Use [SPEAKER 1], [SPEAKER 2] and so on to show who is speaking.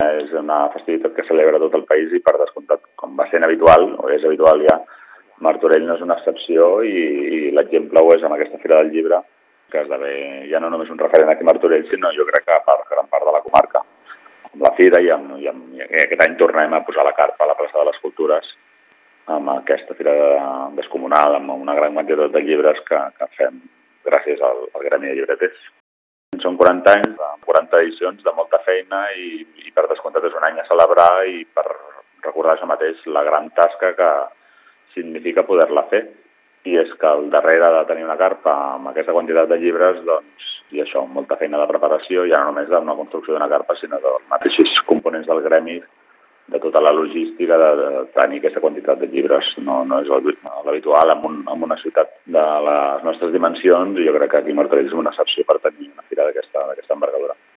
[SPEAKER 1] És una festivitat que celebra tot el país i, per descomptat, com va sent habitual, o és habitual ja, Martorell no és una excepció i l'exemple ho és amb aquesta Fira del Llibre, que esdevé ja no només un referent aquí a Martorell, sinó jo crec que per gran part de la comarca. Amb la Fira i aquest any tornem a posar la carpa a la plaça de les Cultures amb aquesta Fira descomunal, amb una gran quantitat de llibres que fem gràcies al Gremi de Llibreters. Són 40 anys, 40 edicions de molta feina i per descomptat és un any a celebrar i per recordar això mateix la gran tasca que significa poder-la fer. I és que al darrere de tenir una carpa amb aquesta quantitat de llibres, doncs, i això, molta feina de preparació, ja no només d'una construcció d'una carpa, sinó dels mateixos components del gremi, de tota la logística de tenir aquesta quantitat de llibres. No és l'habitual en una ciutat de les nostres dimensions i jo crec que aquí Martorell és una excepció per tenir una fira d'aquesta envergadura.